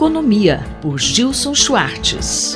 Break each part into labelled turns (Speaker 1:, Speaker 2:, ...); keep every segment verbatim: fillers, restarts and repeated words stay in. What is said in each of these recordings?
Speaker 1: Economia, por Gilson Schwartz.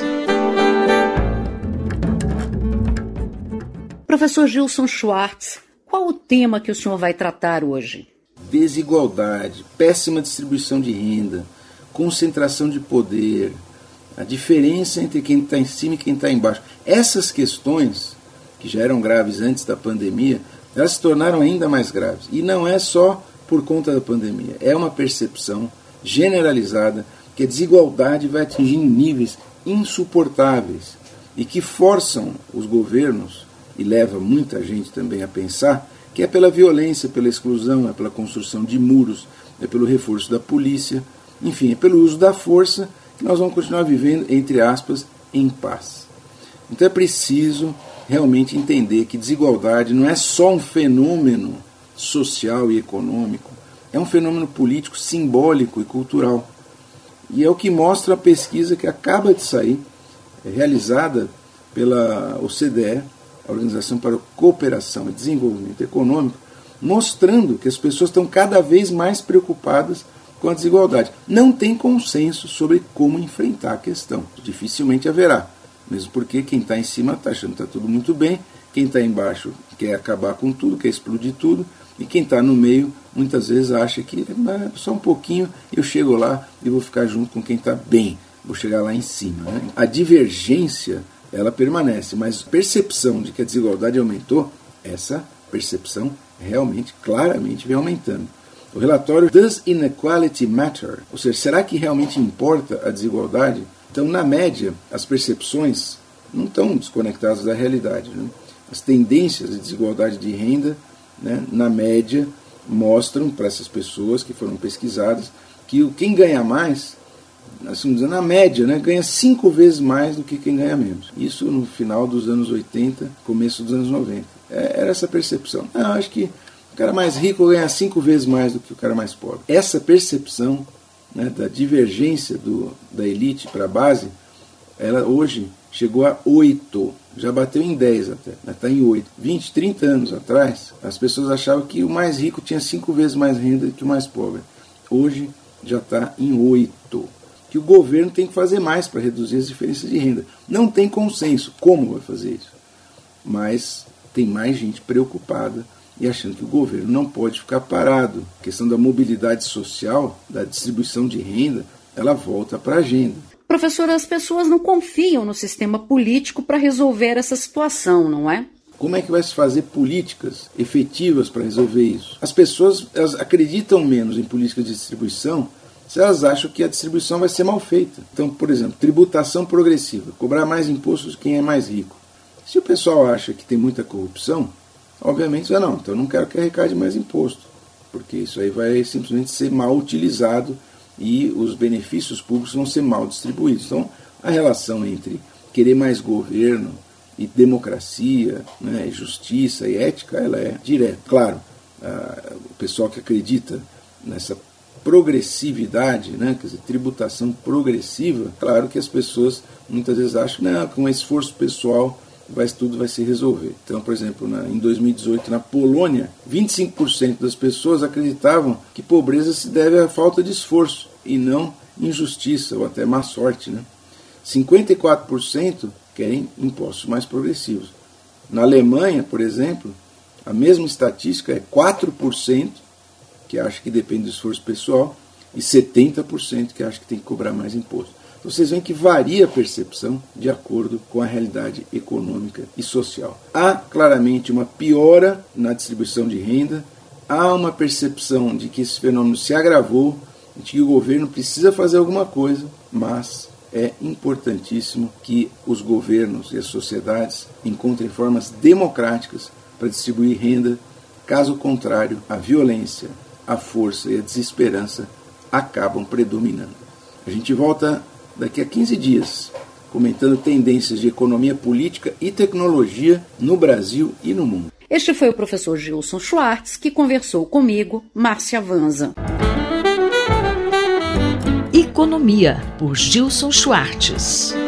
Speaker 2: Professor Gilson Schwartz, qual o tema que o senhor vai tratar hoje?
Speaker 3: Desigualdade, péssima distribuição de renda, concentração de poder, a diferença entre quem está em cima e quem está embaixo. Essas questões, que já eram graves antes da pandemia, elas se tornaram ainda mais graves. E não é só por conta da pandemia, é uma percepção generalizada que a desigualdade vai atingir níveis insuportáveis e que forçam os governos, e leva muita gente também a pensar, que é pela violência, pela exclusão, é pela construção de muros, é pelo reforço da polícia, enfim, é pelo uso da força que nós vamos continuar vivendo, entre aspas, em paz. Então é preciso realmente entender que desigualdade não é só um fenômeno social e econômico, é um fenômeno político, simbólico e cultural. E é o que mostra a pesquisa que acaba de sair, realizada pela O C D E, a Organização para a Cooperação e Desenvolvimento Econômico, mostrando que as pessoas estão cada vez mais preocupadas com a desigualdade. Não tem consenso sobre como enfrentar a questão. Dificilmente haverá, mesmo porque quem está em cima está achando que está tudo muito bem, quem está embaixo quer acabar com tudo, quer explodir tudo, e quem está no meio muitas vezes acha que ah, só um pouquinho eu chego lá e vou ficar junto com quem está bem, vou chegar lá em cima. Né? A divergência ela permanece, mas a percepção de que a desigualdade aumentou, essa percepção realmente, claramente vem aumentando. O relatório Does Inequality Matter? Ou seja, será que realmente importa a desigualdade? Então, na média, as percepções não estão desconectadas da realidade. Né? As tendências de desigualdade de renda, né, na média, mostram para essas pessoas que foram pesquisadas que quem ganha mais, assim dizendo, na média, né, ganha cinco vezes mais do que quem ganha menos. Isso no final dos anos oitenta, começo dos anos noventa. É, era essa percepção. Ah, acho que o cara mais rico ganha cinco vezes mais do que o cara mais pobre. Essa percepção, né, da divergência do, da elite para a base, ela hoje chegou a oito. Já bateu em dez até, está em oito. vinte, trinta anos atrás, as pessoas achavam que o mais rico tinha cinco vezes mais renda que o mais pobre. Hoje já está em oito. Que o governo tem que fazer mais para reduzir as diferenças de renda. Não tem consenso como vai fazer isso. Mas tem mais gente preocupada e achando que o governo não pode ficar parado. A questão da mobilidade social, da distribuição de renda, ela volta para a agenda.
Speaker 2: Professor, as pessoas não confiam no sistema político para resolver essa situação, não é?
Speaker 3: Como é que vai se fazer políticas efetivas para resolver isso? As pessoas elas acreditam menos em políticas de distribuição se elas acham que a distribuição vai ser mal feita. Então, por exemplo, tributação progressiva, cobrar mais impostos de quem é mais rico. Se o pessoal acha que tem muita corrupção, obviamente, ah, não, então eu não quero que arrecade mais imposto, porque isso aí vai simplesmente ser mal utilizado e os benefícios públicos vão ser mal distribuídos. Então, a relação entre querer mais governo e democracia, né, justiça e ética, ela é direta. Claro, a, o pessoal que acredita nessa progressividade, né, quer dizer, tributação progressiva, claro que as pessoas muitas vezes acham que não, com esforço pessoal vai, tudo vai se resolver. Então, por exemplo, na, em dois mil e dezoito, na Polônia, vinte e cinco por cento das pessoas acreditavam que pobreza se deve à falta de esforço e não injustiça ou até má sorte. Né? cinquenta e quatro por cento querem impostos mais progressivos. Na Alemanha, por exemplo, a mesma estatística é quatro por cento que acha que depende do esforço pessoal e setenta por cento que acha que tem que cobrar mais imposto. Então vocês veem que varia a percepção de acordo com a realidade econômica e social. Há claramente uma piora na distribuição de renda, há uma percepção de que esse fenômeno se agravou, de que o governo precisa fazer alguma coisa, mas é importantíssimo que os governos e as sociedades encontrem formas democráticas para distribuir renda. Caso contrário, a violência, a força e a desesperança acabam predominando. A gente volta daqui a quinze dias, comentando tendências de economia política e tecnologia no Brasil e no mundo.
Speaker 2: Este foi o professor Gilson Schwartz, que conversou comigo, Márcia Vanza.
Speaker 1: Economia, por Gilson Schwartz.